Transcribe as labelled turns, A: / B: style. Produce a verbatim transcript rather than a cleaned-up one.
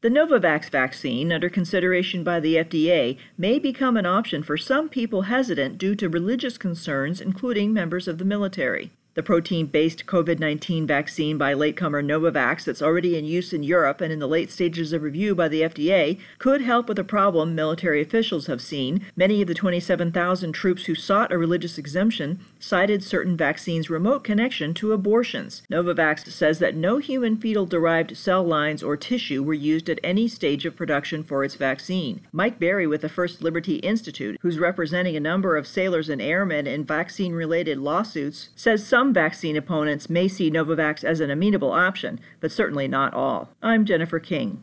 A: The Novavax vaccine, under consideration by the F D A, may become an option for some people hesitant due to religious concerns, including members of the military. The protein-based COVID nineteen vaccine by latecomer Novavax that's already in use in Europe and in the late stages of review by the F D A could help with a problem military officials have seen. Many of the twenty-seven thousand troops who sought a religious exemption cited certain vaccines' remote connection to abortions. Novavax says that no human fetal-derived cell lines or tissue were used at any stage of production for its vaccine. Mike Berry with the First Liberty Institute, who's representing a number of sailors and airmen in vaccine-related lawsuits, says some Some vaccine opponents may see Novavax as an amenable option, but certainly not all. I'm Jennifer King.